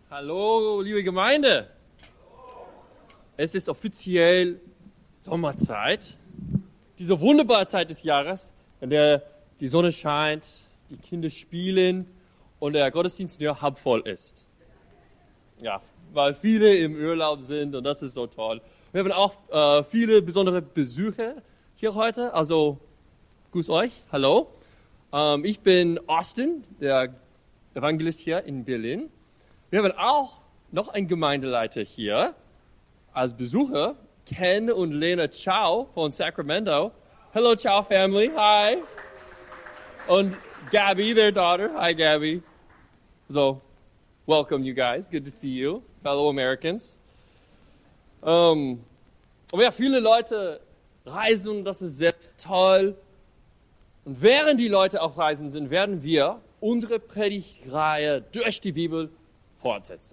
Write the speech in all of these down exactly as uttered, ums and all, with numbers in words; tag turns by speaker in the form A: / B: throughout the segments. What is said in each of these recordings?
A: Hallo, liebe Gemeinde. Es ist offiziell Sommerzeit. Diese wunderbare Zeit des Jahres, in der die Sonne scheint, die Kinder spielen und der Gottesdienst nur halb voll ist. Ja, weil viele im Urlaub sind und das ist so toll. Wir haben auch äh, viele besondere Besucher hier heute. Also, grüß euch, hallo. Ähm, ich bin Austin, der Evangelist hier in Berlin. Wir haben auch noch einen Gemeindeleiter hier als Besucher, Ken und Lena Chow von Sacramento. Hello, Chow family, hi. Und Gabby, their daughter. Hi, Gabby. So, welcome you guys. Good to see you, fellow Americans. Um, aber ja, viele Leute reisen, das ist sehr toll. Und während die Leute auf Reisen sind, werden wir unsere Predigtreihe durch die Bibel fortsetzen.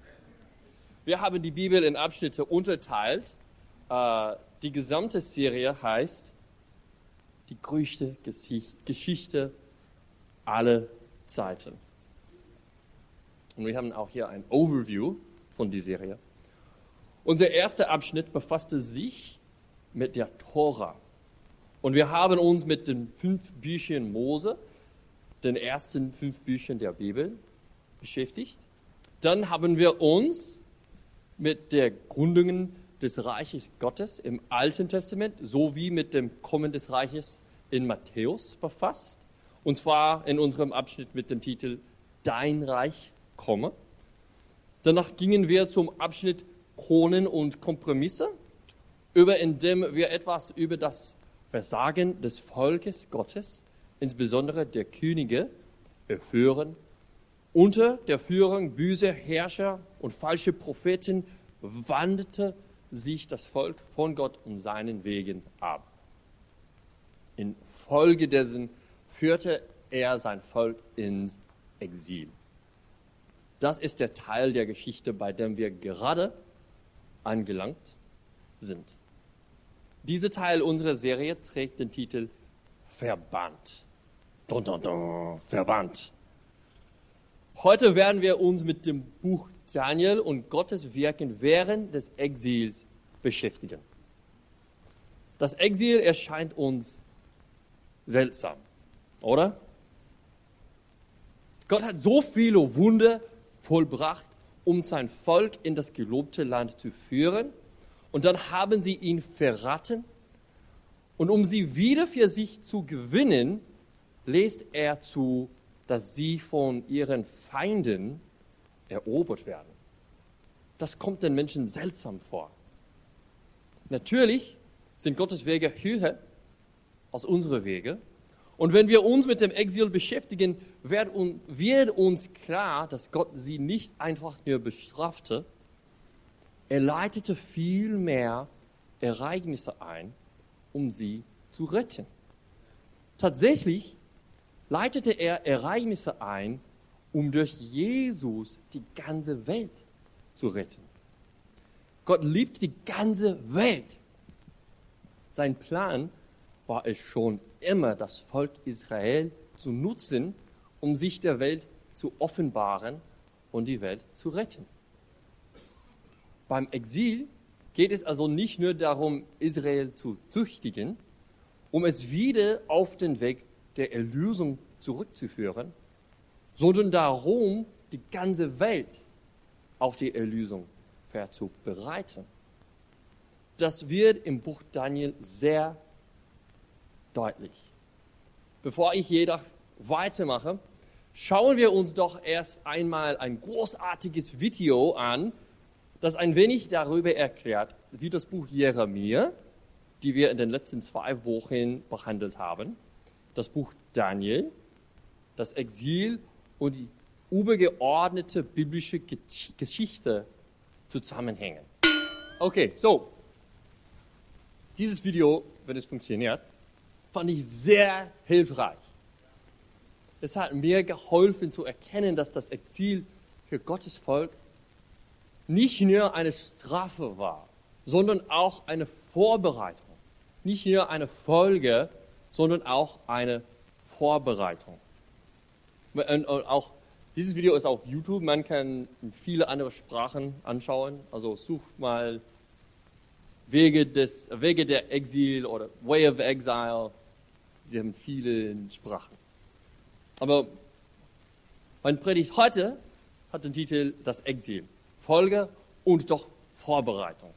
A: Wir haben die Bibel in Abschnitte unterteilt. Äh, die gesamte Serie heißt die größte Geschichte aller Zeiten. Und wir haben auch hier ein Overview von der Serie. Unser erster Abschnitt befasste sich mit der Tora. Und wir haben uns mit den fünf Büchern Mose, den ersten fünf Büchern der Bibel, beschäftigt. Dann haben wir uns mit der Gründungen des Reiches Gottes im Alten Testament sowie mit dem Kommen des Reiches in Matthäus befasst. Und zwar in unserem Abschnitt mit dem Titel Dein Reich komme. Danach gingen wir zum Abschnitt Kronen und Kompromisse, über in dem wir etwas über das Versagen des Volkes Gottes, insbesondere der Könige, erführen. Unter der Führung böser Herrscher und falscher Propheten wandte sich das Volk von Gott und seinen Wegen ab. Infolgedessen führte er sein Volk ins Exil. Das ist der Teil der Geschichte, bei dem wir gerade angelangt sind. Dieser Teil unserer Serie trägt den Titel Verbannt. Dun, dun, dun, Verbannt. Heute werden wir uns mit dem Buch Daniel und Gottes Wirken während des Exils beschäftigen. Das Exil erscheint uns seltsam, oder? Gott hat so viele Wunder vollbracht, um sein Volk in das gelobte Land zu führen. Und dann haben sie ihn verraten. Und um sie wieder für sich zu gewinnen, lässt er zu, dass sie von ihren Feinden erobert werden. Das kommt den Menschen seltsam vor. Natürlich sind Gottes Wege höher als unsere Wege. Und wenn wir uns mit dem Exil beschäftigen, wird uns klar, dass Gott sie nicht einfach nur bestrafte. Er leitete vielmehr Ereignisse ein, um sie zu retten. Tatsächlich leitete er Ereignisse ein, um durch Jesus die ganze Welt zu retten. Gott liebt die ganze Welt. Sein Plan war es schon immer, das Volk Israel zu nutzen, um sich der Welt zu offenbaren und die Welt zu retten. Beim Exil geht es also nicht nur darum, Israel zu züchtigen, um es wieder auf den Weg der Erlösung zurückzuführen, sondern darum, die ganze Welt auf die Erlösung vorzubereiten. Das wird im Buch Daniel sehr deutlich. Bevor ich jedoch weitermache, schauen wir uns doch erst einmal ein großartiges Video an, das ein wenig darüber erklärt, wie das Buch Jeremia, die wir in den letzten zwei Wochen behandelt haben, das Buch Daniel, das Exil und die übergeordnete biblische Geschichte zusammenhängen. Okay, so. Dieses Video, wenn es funktioniert, fand ich sehr hilfreich. Es hat mir geholfen zu erkennen, dass das Exil für Gottes Volk nicht nur eine Strafe war, sondern auch eine Vorbereitung. Nicht nur eine Folge, sondern auch eine Vorbereitung. Und auch Dieses Video ist auf YouTube, man kann viele andere Sprachen anschauen. Also sucht mal Wege, des, Wege der Exil oder Way of Exile. Sie haben viele Sprachen. Aber mein Predigt heute hat den Titel Das Exil. Folge und doch Vorbereitung.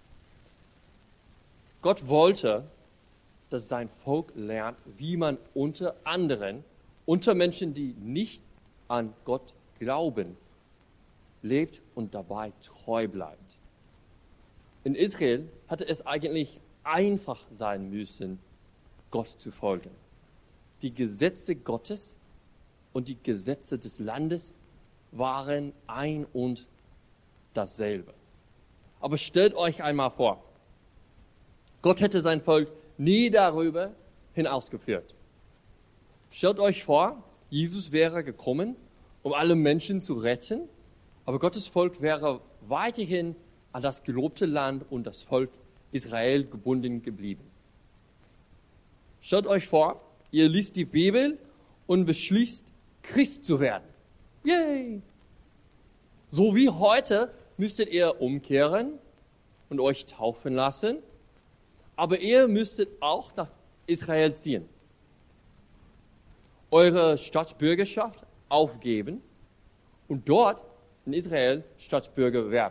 A: Gott wollte, dass sein Volk lernt, wie man unter anderen, unter Menschen, die nicht an Gott glauben, lebt und dabei treu bleibt. In Israel hatte es eigentlich einfach sein müssen, Gott zu folgen. Die Gesetze Gottes und die Gesetze des Landes waren ein und dasselbe. Aber stellt euch einmal vor, Gott hätte sein Volk nie darüber hinausgeführt. Stellt euch vor, Jesus wäre gekommen, um alle Menschen zu retten, aber Gottes Volk wäre weiterhin an das gelobte Land und das Volk Israel gebunden geblieben. Stellt euch vor, ihr liest die Bibel und beschließt, Christ zu werden. Yay! So wie heute müsstet ihr umkehren und euch taufen lassen, aber ihr müsstet auch nach Israel ziehen. Eure Staatsbürgerschaft aufgeben und dort in Israel Staatsbürger werden.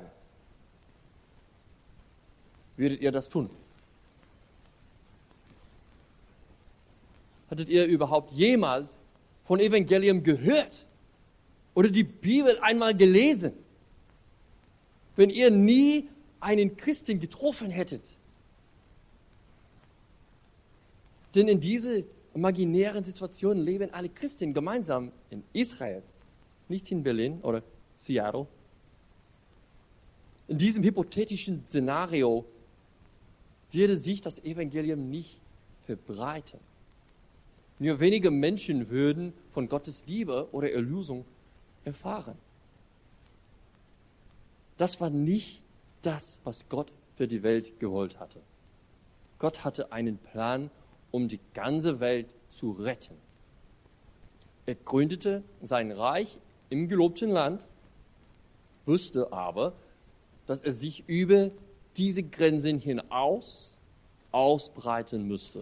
A: Würdet ihr das tun? Hattet ihr überhaupt jemals von Evangelium gehört oder die Bibel einmal gelesen? Wenn ihr nie einen Christen getroffen hättet. Denn in diese imaginären Situationen leben alle Christen gemeinsam in Israel, nicht in Berlin oder Seattle. In diesem hypothetischen Szenario würde sich das Evangelium nicht verbreiten. Nur wenige Menschen würden von Gottes Liebe oder Erlösung erfahren. Das war nicht das, was Gott für die Welt gewollt hatte. Gott hatte einen Plan, um die ganze Welt zu retten. Er gründete sein Reich im gelobten Land, wusste aber, dass er sich über diese Grenzen hinaus ausbreiten müsste.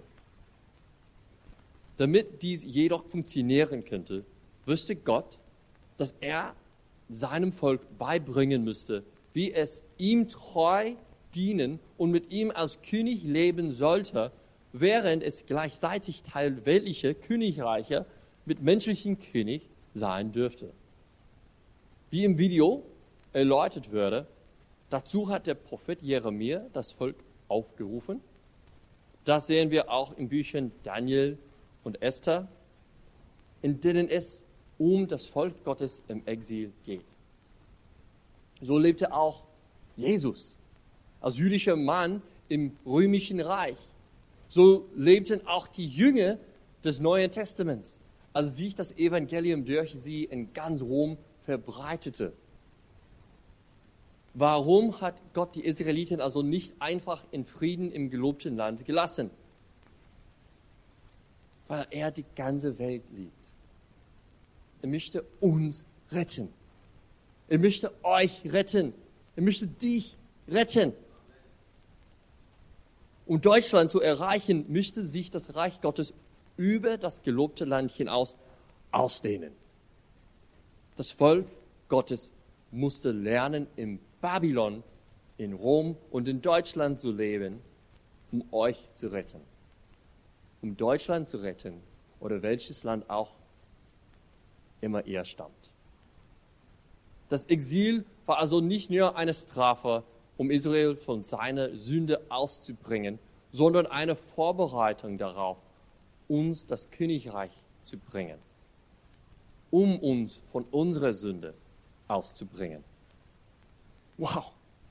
A: Damit dies jedoch funktionieren könnte, wusste Gott, dass er seinem Volk beibringen müsste, wie es ihm treu dienen und mit ihm als König leben sollte, während es gleichzeitig Teil weltlicher Königreiche mit menschlichem König sein dürfte. Wie im Video erläutert wurde, dazu hat der Prophet Jeremia das Volk aufgerufen. Das sehen wir auch in Büchern Daniel und Esther, in denen es um das Volk Gottes im Exil geht. So lebte auch Jesus als jüdischer Mann im römischen Reich. So lebten auch die Jünger des Neuen Testaments, als sich das Evangelium durch sie in ganz Rom verbreitete. Warum hat Gott die Israeliten also nicht einfach in Frieden im gelobten Land gelassen? Weil er die ganze Welt liebt. Er möchte uns retten. Er möchte euch retten. Er möchte dich retten. Um Deutschland zu erreichen, möchte sich das Reich Gottes über das gelobte Land hinaus ausdehnen. Das Volk Gottes musste lernen, in Babylon, in Rom und in Deutschland zu leben, um euch zu retten. Um Deutschland zu retten oder welches Land auch immer ihr stammt. Das Exil war also nicht nur eine Strafe, um Israel von seiner Sünde auszubringen, sondern eine Vorbereitung darauf, uns das Königreich zu bringen, um uns von unserer Sünde auszubringen. Wow!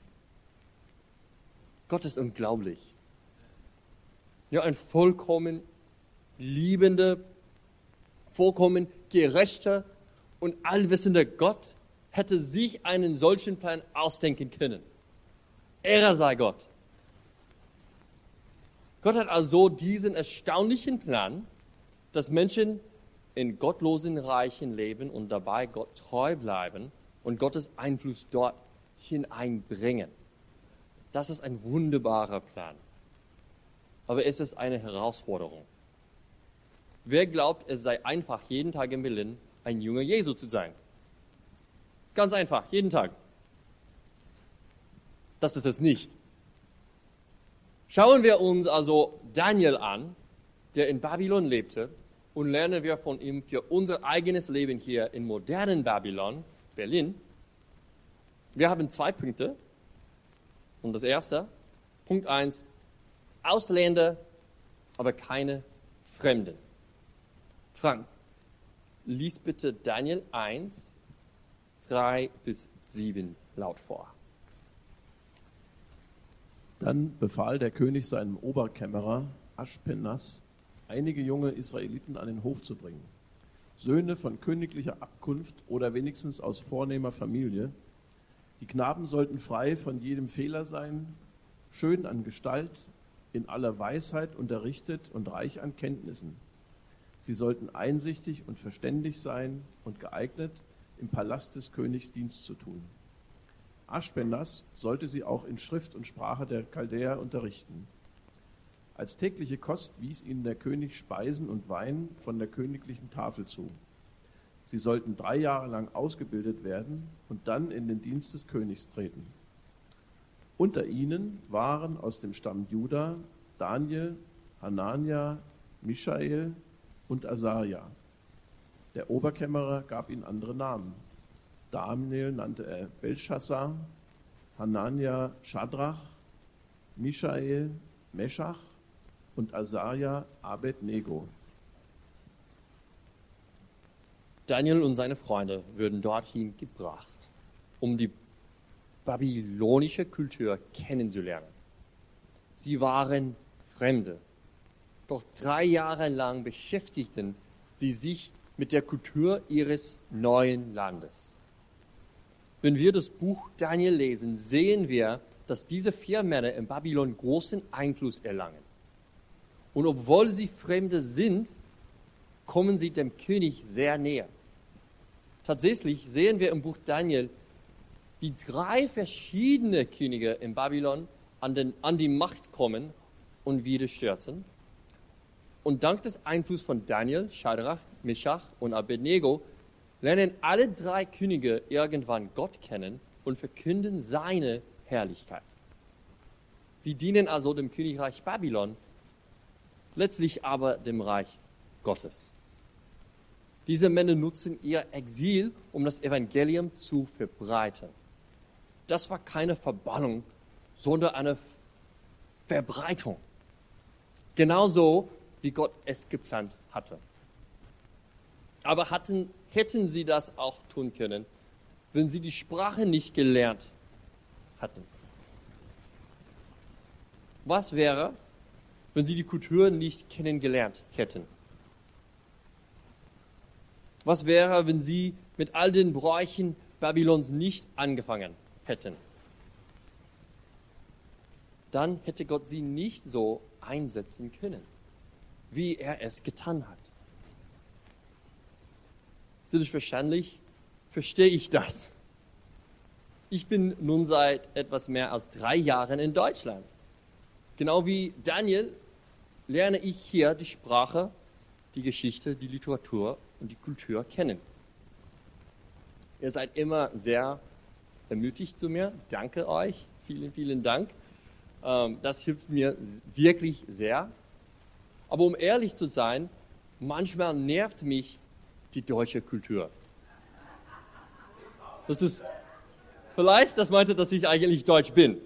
A: Gott ist unglaublich. Ja, ein vollkommen liebender, vollkommen gerechter und allwissender Gott hätte sich einen solchen Plan ausdenken können. Ehre sei Gott. Gott hat also diesen erstaunlichen Plan, dass Menschen in gottlosen Reichen leben und dabei Gott treu bleiben und Gottes Einfluss dort hineinbringen. Das ist ein wunderbarer Plan. Aber es ist eine Herausforderung. Wer glaubt, es sei einfach, jeden Tag in Berlin ein Jünger Jesu zu sein? Ganz einfach, jeden Tag. Das ist es nicht. Schauen wir uns also Daniel an, der in Babylon lebte, und lernen wir von ihm für unser eigenes Leben hier in modernen Babylon, Berlin. Wir haben zwei Punkte. Und das erste, Punkt eins, Ausländer, aber keine Fremden. Frank, lies bitte Daniel eins, drei bis sieben laut vor.
B: Dann befahl der König seinem Oberkämmerer Aschpenas, einige junge Israeliten an den Hof zu bringen. Söhne von königlicher Abkunft oder wenigstens aus vornehmer Familie. Die Knaben sollten frei von jedem Fehler sein, schön an Gestalt, in aller Weisheit unterrichtet und reich an Kenntnissen. Sie sollten einsichtig und verständig sein und geeignet, im Palast des Königs Dienst zu tun. Aschpenas sollte sie auch in Schrift und Sprache der Chaldäer unterrichten. Als tägliche Kost wies ihnen der König Speisen und Wein von der königlichen Tafel zu. Sie sollten drei Jahre lang ausgebildet werden und dann in den Dienst des Königs treten. Unter ihnen waren aus dem Stamm Juda Daniel, Hanania, Michael und Asaria. Der Oberkämmerer gab ihnen andere Namen. Daniel nannte er Belshazzar, Hanania Schadrach, Michael Meschach und Asaria Abednego.
A: Daniel und seine Freunde würden dorthin gebracht, um die babylonische Kultur kennenzulernen. Sie waren Fremde, doch drei Jahre lang beschäftigten sie sich mit der Kultur ihres neuen Landes. Wenn wir das Buch Daniel lesen, sehen wir, dass diese vier Männer in Babylon großen Einfluss erlangen. Und obwohl sie Fremde sind, kommen sie dem König sehr näher. Tatsächlich sehen wir im Buch Daniel, wie drei verschiedene Könige in Babylon an, den, an die Macht kommen und wieder stürzen. Und dank des Einflusses von Daniel, Schadrach, Meschach und Abednego lernen alle drei Könige irgendwann Gott kennen und verkünden seine Herrlichkeit. Sie dienen also dem Königreich Babylon, letztlich aber dem Reich Gottes. Diese Männer nutzen ihr Exil, um das Evangelium zu verbreiten. Das war keine Verbannung, sondern eine Verbreitung. Genauso, wie Gott es geplant hatte. Aber hatten, hätten sie das auch tun können, wenn sie die Sprache nicht gelernt hatten? Was wäre, wenn sie die Kultur nicht kennengelernt hätten? Was wäre, wenn sie mit all den Bräuchen Babylons nicht angefangen hätten? Dann hätte Gott sie nicht so einsetzen können, wie er es getan hat. Selbstverständlich verstehe ich das. Ich bin nun seit etwas mehr als drei Jahren in Deutschland. Genau wie Daniel lerne ich hier die Sprache, die Geschichte, die Literatur und die Kultur kennen. Ihr seid immer sehr ermutigt zu mir. Danke euch. Vielen, vielen Dank. Das hilft mir wirklich sehr. Aber um ehrlich zu sein, manchmal nervt mich die deutsche Kultur. Das ist vielleicht, das meinte, dass ich eigentlich deutsch bin.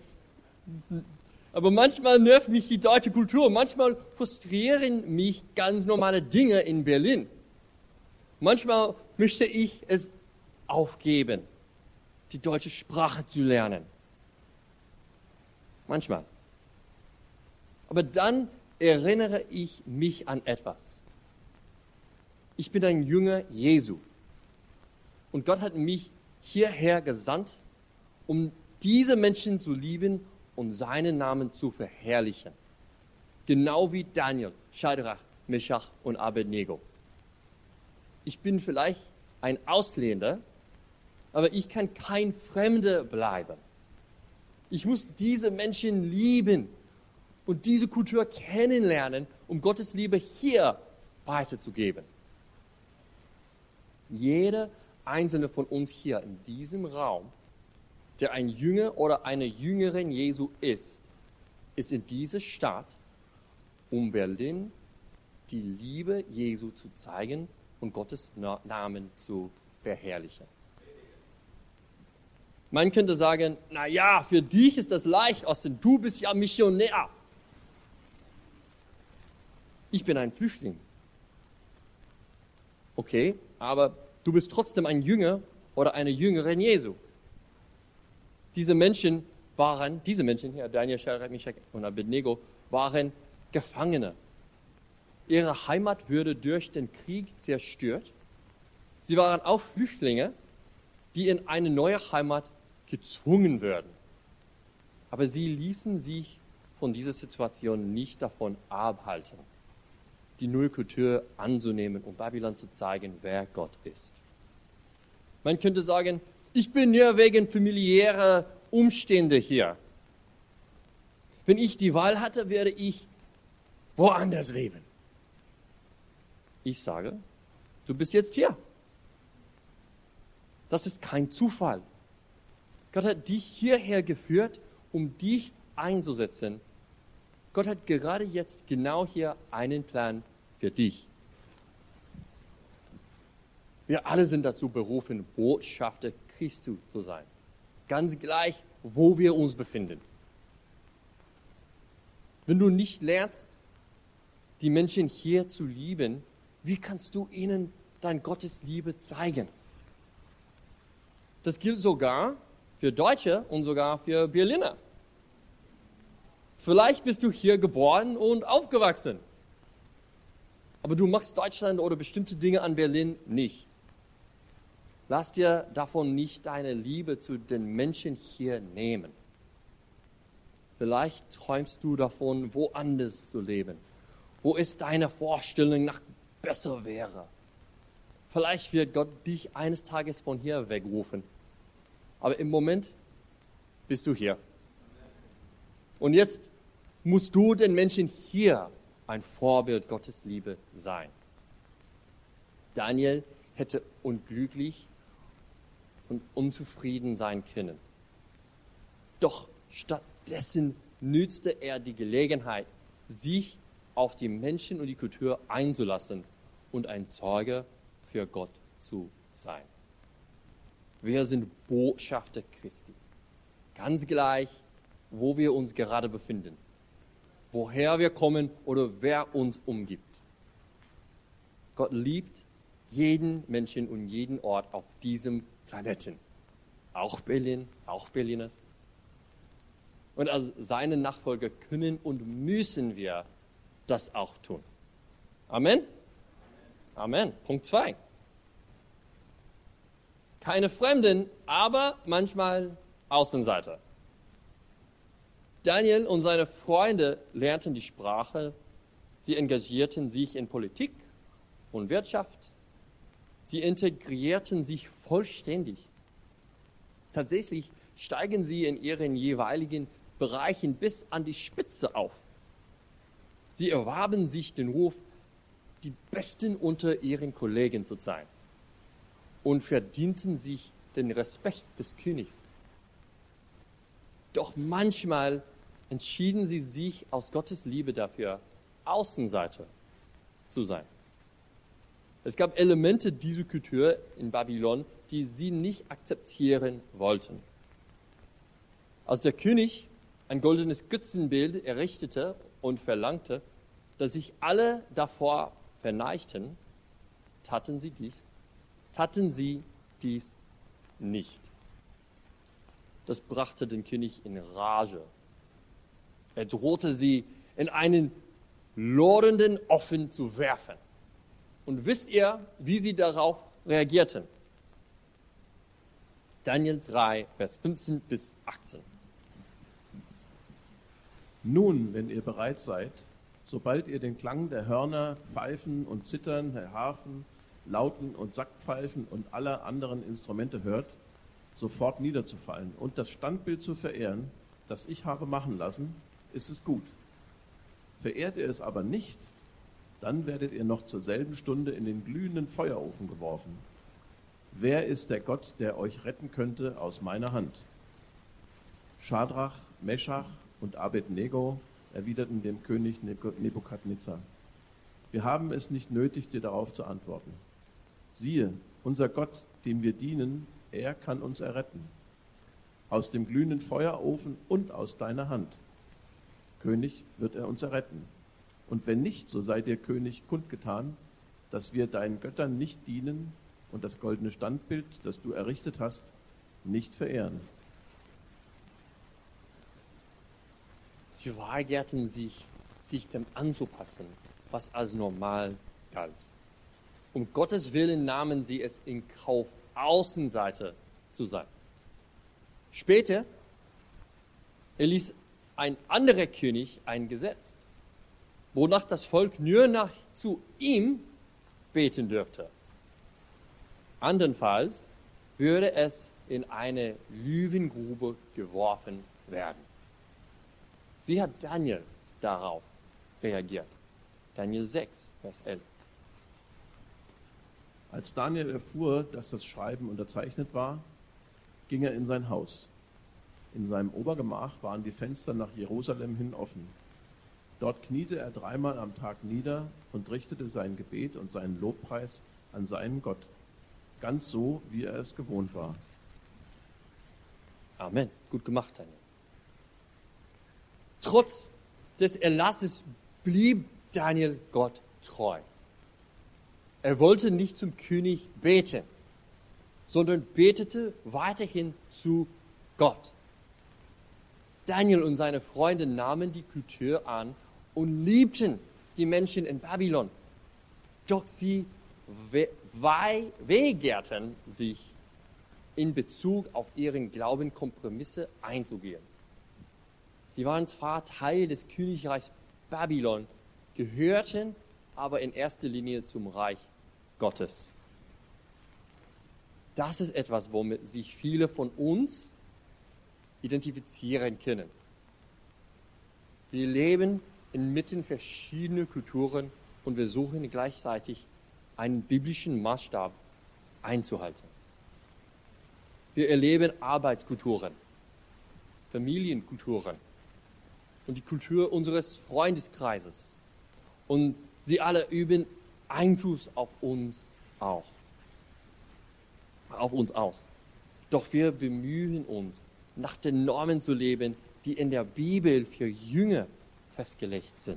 A: Aber manchmal nervt mich die deutsche Kultur. Manchmal frustrieren mich ganz normale Dinge in Berlin. Manchmal möchte ich es aufgeben, die deutsche Sprache zu lernen. Manchmal. Aber dann erinnere ich mich an etwas. Ich bin ein Jünger Jesu. Und Gott hat mich hierher gesandt, um diese Menschen zu lieben und seinen Namen zu verherrlichen. Genau wie Daniel, Schadrach, Meschach und Abednego. ich bin vielleicht ein Ausländer, aber ich kann kein Fremder bleiben. Ich muss diese Menschen lieben und diese Kultur kennenlernen, um Gottes Liebe hier weiterzugeben. Jeder einzelne von uns hier in diesem Raum, der ein Jünger oder eine Jüngerin Jesu ist, ist in dieser Stadt, um Berlin die Liebe Jesu zu zeigen und Gottes Namen zu verherrlichen. Man könnte sagen, na ja, für dich ist das leicht, Austin, du bist ja Missionär. Ich bin ein Flüchtling. Okay, aber du bist trotzdem ein Jünger oder eine Jüngerin Jesu. Diese Menschen waren, diese Menschen hier, Daniel, Shadrach, Meshach und Abednego, waren Gefangene. Ihre Heimat wurde durch den Krieg zerstört. Sie waren auch Flüchtlinge, die in eine neue Heimat gezwungen werden. Aber sie ließen sich von dieser Situation nicht davon abhalten, die neue Kultur anzunehmen und Babylon zu zeigen, wer Gott ist. Man könnte sagen, ich bin hier wegen familiärer Umstände hier. Wenn ich die Wahl hatte, werde ich woanders leben. Ich sage, du bist jetzt hier. Das ist kein Zufall. Gott hat dich hierher geführt, um dich einzusetzen. Gott hat gerade jetzt genau hier einen Plan für dich. Wir alle sind dazu berufen, Botschafter Christi zu sein. Ganz gleich, wo wir uns befinden. Wenn du nicht lernst, die Menschen hier zu lieben, wie kannst du ihnen dein Gottesliebe zeigen? Das gilt sogar für Deutsche und sogar für Berliner. Vielleicht bist du hier geboren und aufgewachsen, aber du machst Deutschland oder bestimmte Dinge an Berlin nicht. Lass dir davon nicht deine Liebe zu den Menschen hier nehmen. Vielleicht träumst du davon, woanders zu leben, wo es deiner Vorstellung nach besser wäre. Vielleicht wird Gott dich eines Tages von hier wegrufen. Aber im Moment bist du hier. Und jetzt musst du den Menschen hier ein Vorbild Gottes Liebe sein. Daniel hätte unglücklich und unzufrieden sein können. Doch stattdessen nützte er die Gelegenheit, sich auf die Menschen und die Kultur einzulassen und ein Zeuge für Gott zu sein. Wir sind Botschafter Christi. Ganz gleich, wo wir uns gerade befinden, woher wir kommen oder wer uns umgibt. Gott liebt jeden Menschen und jeden Ort auf diesem Planeten. Auch Berlin, auch Berliners. Und als seine Nachfolger können und müssen wir das auch tun. Amen? Amen. Punkt zwei. Keine Fremden, aber manchmal Außenseiter. Daniel und seine Freunde lernten die Sprache, sie engagierten sich in Politik und Wirtschaft, sie integrierten sich vollständig. Tatsächlich steigen sie in ihren jeweiligen Bereichen bis an die Spitze auf. Sie erwarben sich den Ruf, die Besten unter ihren Kollegen zu sein und verdienten sich den Respekt des Königs. Doch manchmal entschieden sie sich aus Gottes Liebe dafür, Außenseiter zu sein. Es gab Elemente dieser Kultur in Babylon, die sie nicht akzeptieren wollten. Als der König ein goldenes Götzenbild errichtete und verlangte, dass sich alle davor verneigten, taten sie dies, taten sie dies nicht. Das brachte den König in Rage. Er drohte sie in einen loddernden Ofen zu werfen. Und wisst ihr, wie sie darauf reagierten? Daniel drei, Vers fünfzehn bis achtzehn.
B: Nun, wenn ihr bereit seid, sobald ihr den Klang der Hörner, Pfeifen und Zittern, der Harfen, Lauten und Sackpfeifen und aller anderen Instrumente hört, sofort niederzufallen und das Standbild zu verehren, das ich habe machen lassen, ist es gut. Verehrt ihr es aber nicht, dann werdet ihr noch zur selben Stunde in den glühenden Feuerofen geworfen. Wer ist der Gott, der euch retten könnte aus meiner Hand? Schadrach, Meschach und Abednego erwiderten dem König Nebukadnezar: Wir haben es nicht nötig, dir darauf zu antworten. Siehe, unser Gott, dem wir dienen, er kann uns erretten. Aus dem glühenden Feuerofen und aus deiner Hand. König, wird er uns erretten. Und wenn nicht, so sei dir, König, kundgetan, dass wir deinen Göttern nicht dienen und das goldene Standbild, das du errichtet hast, nicht verehren.
A: Sie weigerten sich, sich dem anzupassen, was als normal galt. Um Gottes Willen nahmen sie es in Kauf, Außenseiter zu sein. Später erließ ein anderer König ein Gesetz, wonach das Volk nur nach zu ihm beten dürfte. Andernfalls würde es in eine Löwengrube geworfen werden. Wie hat Daniel darauf reagiert? Daniel sechs, Vers elf.
B: Als Daniel erfuhr, dass das Schreiben unterzeichnet war, ging er in sein Haus. In seinem Obergemach waren die Fenster nach Jerusalem hin offen. Dort kniete er dreimal am Tag nieder und richtete sein Gebet und seinen Lobpreis an seinen Gott, ganz so, wie er es gewohnt war.
A: Amen. Gut gemacht, Daniel. Trotz des Erlasses blieb Daniel Gott treu. Er wollte nicht zum König beten, sondern betete weiterhin zu Gott. Daniel und seine Freunde nahmen die Kultur an und liebten die Menschen in Babylon. Doch sie we- wei- weigerten sich, in Bezug auf ihren Glauben Kompromisse einzugehen. Sie waren zwar Teil des Königreichs Babylon, gehörten aber in erster Linie zum Reich Gottes. Das ist etwas, womit sich viele von uns identifizieren können. Wir leben inmitten verschiedener Kulturen und wir suchen gleichzeitig einen biblischen Maßstab einzuhalten. Wir erleben Arbeitskulturen, Familienkulturen und die Kultur unseres Freundeskreises. Und sie alle üben Einfluss auf uns auch, auf uns aus. Doch wir bemühen uns, nach den Normen zu leben, die in der Bibel für Jünger festgelegt sind.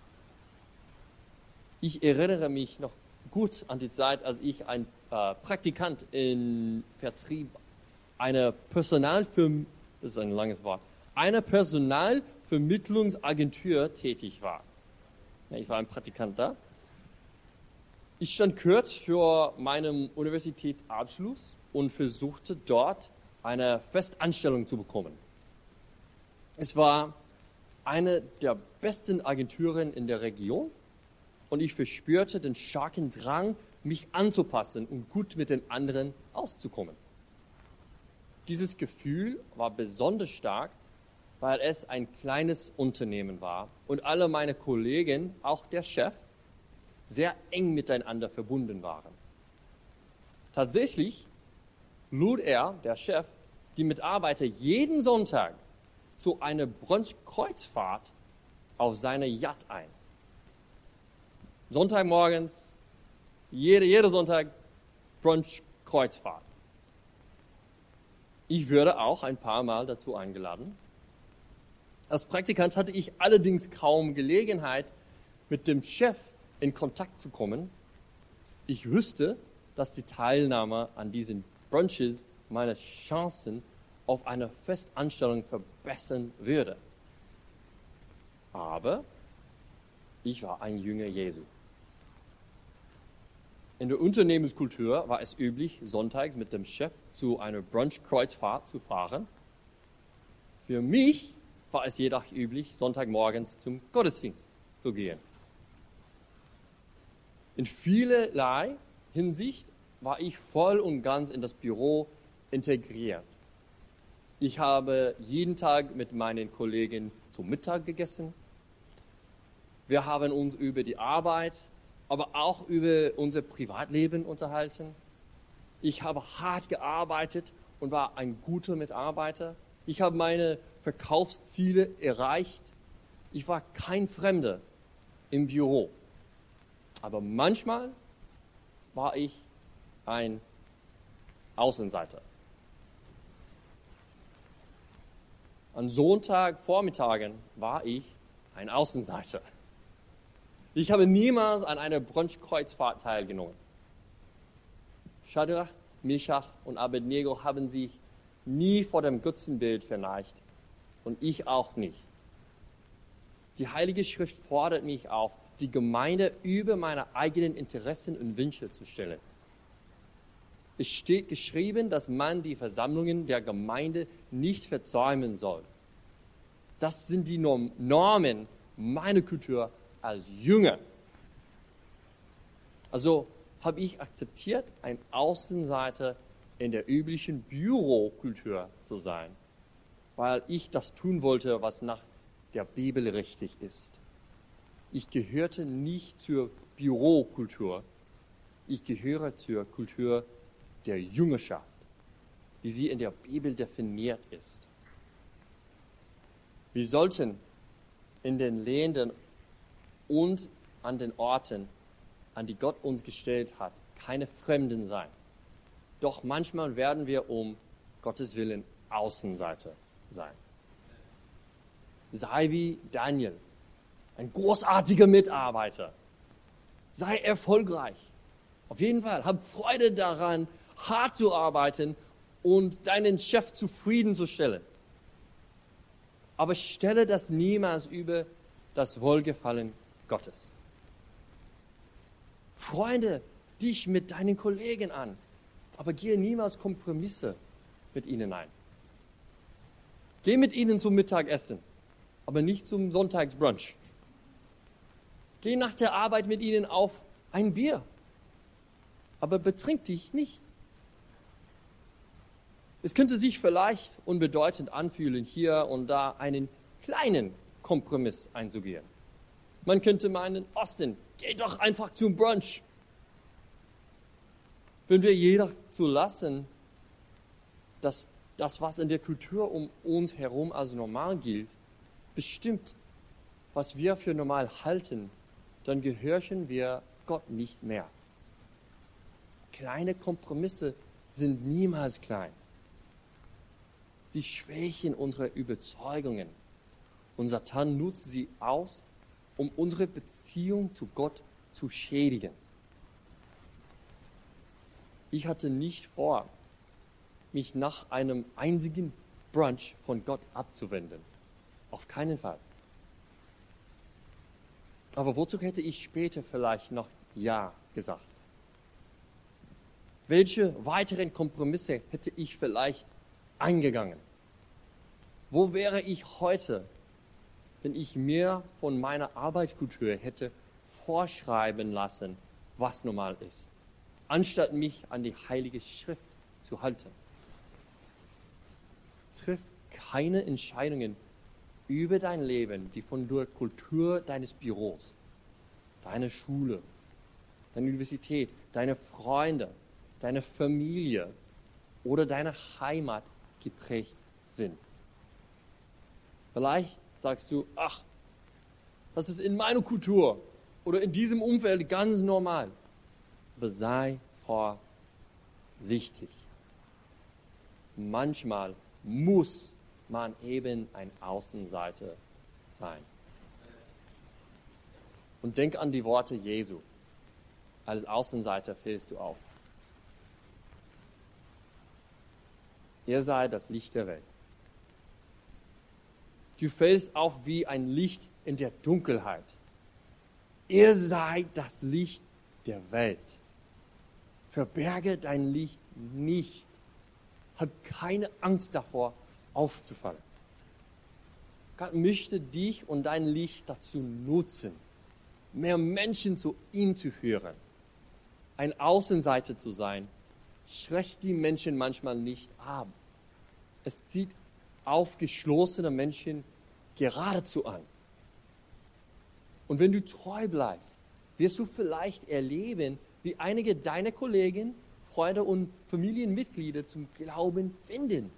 A: Ich erinnere mich noch gut an die Zeit, als ich ein äh, Praktikant im Vertrieb einer Personalfirma, das ist ein langes Wort, einer Personalvermittlungsagentur tätig war. Ja, ich war ein Praktikant da. Ich stand kurz vor meinem Universitätsabschluss und versuchte dort eine Festanstellung zu bekommen. Es war eine der besten Agenturen in der Region und ich verspürte den starken Drang, mich anzupassen und gut mit den anderen auszukommen. Dieses Gefühl war besonders stark, weil es ein kleines Unternehmen war und alle meine Kollegen, auch der Chef, sehr eng miteinander verbunden waren. Tatsächlich lud er, der Chef, die Mitarbeiter jeden Sonntag zu einer Brunch-Kreuzfahrt auf seine Yacht ein. Sonntagmorgens, jede, jeder Sonntag Brunch-Kreuzfahrt. Ich wurde auch ein paar Mal dazu eingeladen. Als Praktikant hatte ich allerdings kaum Gelegenheit, mit dem Chef in Kontakt zu kommen. Ich wusste, dass die Teilnahme an diesen Brunches meine Chancen auf eine Festanstellung verbessern würde. Aber ich war ein Jünger Jesu. In der Unternehmenskultur war es üblich, sonntags mit dem Chef zu einer Brunch-Kreuzfahrt zu fahren. Für mich war es jedoch üblich, sonntagmorgens zum Gottesdienst zu gehen. In vielerlei Hinsicht war ich voll und ganz in das Büro integriert. Ich habe jeden Tag mit meinen Kollegen zum Mittag gegessen. Wir haben uns über die Arbeit, aber auch über unser Privatleben unterhalten. Ich habe hart gearbeitet und war ein guter Mitarbeiter. Ich habe meine Verkaufsziele erreicht. Ich war kein Fremder im Büro. Aber manchmal war ich ein Außenseiter. An Sonntagvormittagen war ich ein Außenseiter. Ich habe niemals an einer Brunchkreuzfahrt teilgenommen. Schadrach, Meshach und Abednego haben sich nie vor dem Götzenbild verneigt und ich auch nicht. Die Heilige Schrift fordert mich auf, die Gemeinde über meine eigenen Interessen und Wünsche zu stellen. Es steht geschrieben, dass man die Versammlungen der Gemeinde nicht versäumen soll. Das sind die Normen meiner Kultur als Jünger. Also habe ich akzeptiert, ein Außenseiter in der üblichen Bürokultur zu sein, weil ich das tun wollte, was nach der Bibel richtig ist. Ich gehörte nicht zur Bürokultur, ich gehöre zur Kultur der Jüngerschaft, wie sie in der Bibel definiert ist. Wir sollten in den Ländern und an den Orten, an die Gott uns gestellt hat, keine Fremden sein. Doch manchmal werden wir um Gottes Willen Außenseiter sein. Sei wie Daniel, ein großartiger Mitarbeiter. Sei erfolgreich. Auf jeden Fall, hab Freude daran, hart zu arbeiten und deinen Chef zufriedenzustellen. Aber stelle das niemals über das Wohlgefallen Gottes. Freunde dich mit deinen Kollegen an, aber gehe niemals Kompromisse mit ihnen ein. Geh mit ihnen zum Mittagessen, aber nicht zum Sonntagsbrunch. Geh nach der Arbeit mit ihnen auf ein Bier, aber betrink dich nicht. Es könnte sich vielleicht unbedeutend anfühlen, hier und da einen kleinen Kompromiss einzugehen. Man könnte meinen, Austin, geh doch einfach zum Brunch. Wenn wir jeder zulassen, dass das, was in der Kultur um uns herum als normal gilt, bestimmt, was wir für normal halten, dann gehorchen wir Gott nicht mehr. Kleine Kompromisse sind niemals klein. Sie schwächen unsere Überzeugungen und Satan nutzt sie aus, um unsere Beziehung zu Gott zu schädigen. Ich hatte nicht vor, mich nach einem einzigen Brunch von Gott abzuwenden. Auf keinen Fall. Aber wozu hätte ich später vielleicht noch Ja gesagt? Welche weiteren Kompromisse hätte ich vielleicht eingegangen? Wo wäre ich heute, wenn ich mir von meiner Arbeitskultur hätte vorschreiben lassen, was normal ist, anstatt mich an die Heilige Schrift zu halten? Triff keine Entscheidungen über dein Leben, die von der Kultur deines Büros, deiner Schule, deiner Universität, deiner Freunde, deiner Familie oder deiner Heimat geprägt sind. Vielleicht sagst du, ach, das ist in meiner Kultur oder in diesem Umfeld ganz normal. Aber sei vorsichtig. Manchmal muss man eben ein Außenseiter sein. Und denk an die Worte Jesu. Als Außenseiter fällst du auf. Ihr seid das Licht der Welt. Du fällst auf wie ein Licht in der Dunkelheit. Ihr seid das Licht der Welt. Verberge dein Licht nicht. Hab keine Angst davor, aufzufallen. Gott möchte dich und dein Licht dazu nutzen, mehr Menschen zu ihm zu führen. ein Außenseiter zu sein, schreckt die Menschen manchmal nicht ab. Es zieht aufgeschlossene Menschen geradezu an. Und wenn du treu bleibst, wirst du vielleicht erleben, wie einige deiner Kollegen, Freunde und Familienmitglieder zum Glauben finden.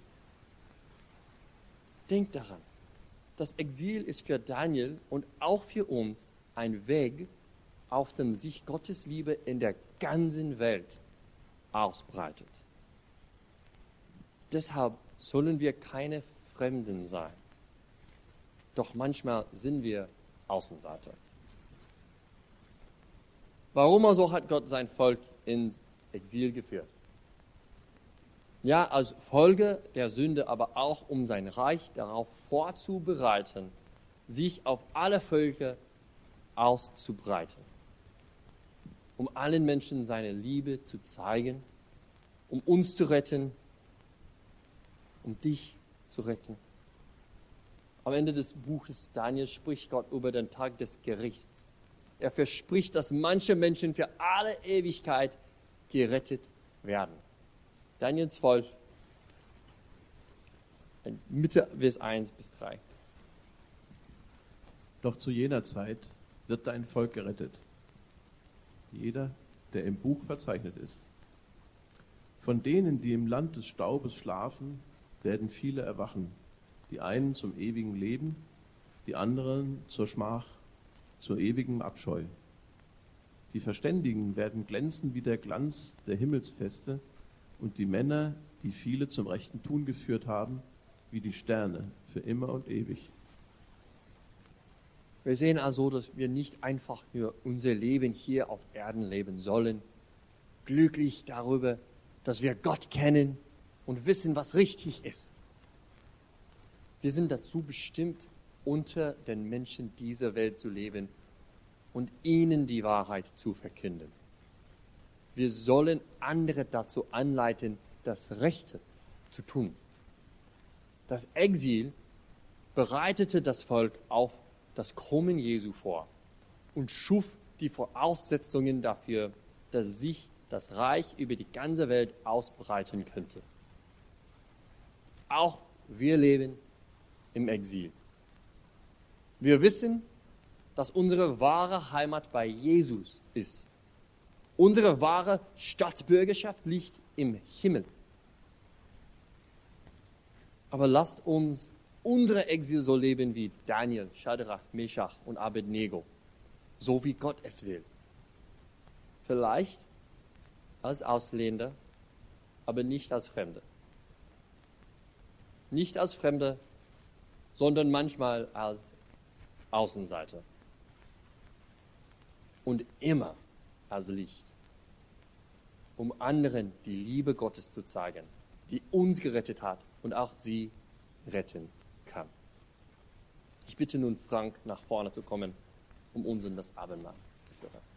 A: Denk daran, das Exil ist für Daniel und auch für uns ein Weg, auf dem sich Gottes Liebe in der ganzen Welt ausbreitet. Deshalb sollen wir keine Fremden sein. Doch manchmal sind wir Außenseiter. Warum also hat Gott sein Volk ins Exil geführt? Ja, als Folge der Sünde, aber auch um sein Reich darauf vorzubereiten, sich auf alle Völker auszubreiten. Um allen Menschen seine Liebe zu zeigen, um uns zu retten, um dich zu retten. Am Ende des Buches Daniel spricht Gott über den Tag des Gerichts. Er verspricht, dass manche Menschen für alle Ewigkeit gerettet werden. Daniel zwölf, Mitte Vers eins bis drei.
B: Doch zu jener Zeit wird dein Volk gerettet. Jeder, der im Buch verzeichnet ist. Von denen, die im Land des Staubes schlafen, werden viele erwachen. Die einen zum ewigen Leben, die anderen zur Schmach, zu ewigem Abscheu. Die Verständigen werden glänzen wie der Glanz der Himmelsfeste und die Männer, die viele zum rechten Tun geführt haben, wie die Sterne für immer und ewig.
A: Wir sehen also, dass wir nicht einfach nur unser Leben hier auf Erden leben sollen, glücklich darüber, dass wir Gott kennen und wissen, was richtig ist. Wir sind dazu bestimmt, unter den Menschen dieser Welt zu leben und ihnen die Wahrheit zu verkünden. Wir sollen andere dazu anleiten, das Rechte zu tun. Das Exil bereitete das Volk auf das Kommen Jesu vor und schuf die Voraussetzungen dafür, dass sich das Reich über die ganze Welt ausbreiten könnte. Auch wir leben im Exil. Wir wissen, dass unsere wahre Heimat bei Jesus ist. Unsere wahre Staatsbürgerschaft liegt im Himmel. Aber lasst uns unsere Exil so leben wie Daniel, Schadrach, Meshach und Abednego, so wie Gott es will. Vielleicht als Ausländer, aber nicht als Fremde. Nicht als Fremde, sondern manchmal als Außenseiter. Und immer als Licht, um anderen die Liebe Gottes zu zeigen, die uns gerettet hat und auch sie retten kann. Ich bitte nun Frank, nach vorne zu kommen, um uns in das Abendmahl zu führen.